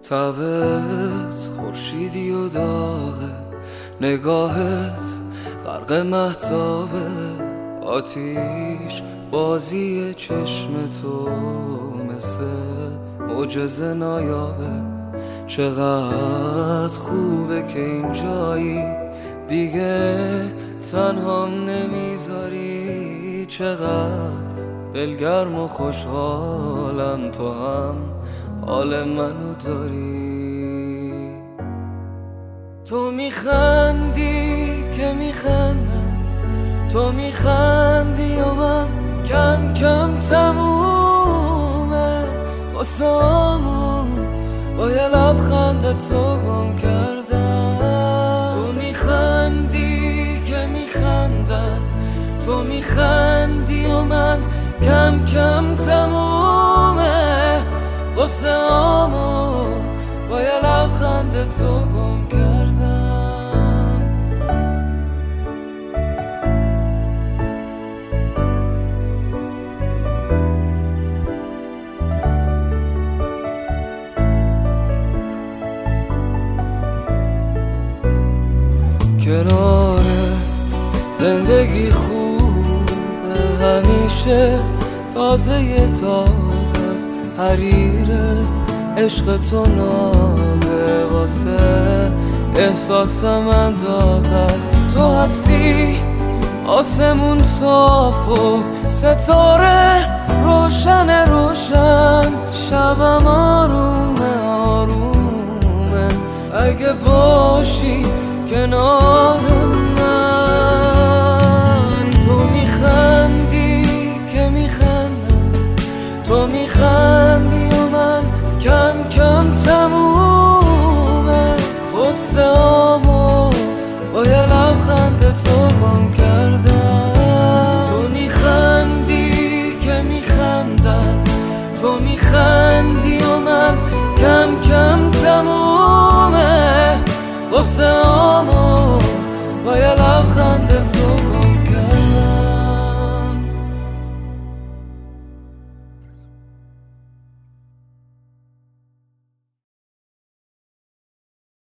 تبت خورشیدی و داغه، نگاهت غرق مهتابه، آتیش بازی چشم تو مثل معجزه نایابه. چقدر خوبه که اینجایی دیگه تنهام نمیذاری، چقدر دلگرم و خوشحالم تو هم حال منو داری. تو میخندی که میخندم، تو میخندی و من کم کم تمومه خواستمو با یه لبخندت تو گم کردم. تو میخندی که میخندم، تو میخندی و من کم کم تمومه غصه‌امو با یه لبخندت تو گم کردم. کنارت زندگی خوبه، همیشه تازه است، حریر عشق تو نامه واسه احساسم انداز است. تو هستی آسمون صاف و ستاره روشن روشن، شبم آرومه آرومه اگه باشی کنار من. تو میخندی که میخندم، تو میخندی و من کم کم تمومه غصه‌امو با یه لبخند تو گم کردم. تو میخندی که میخندم، تو میخندی و من کم کم تمومه غصه‌امو با یه لبخند تو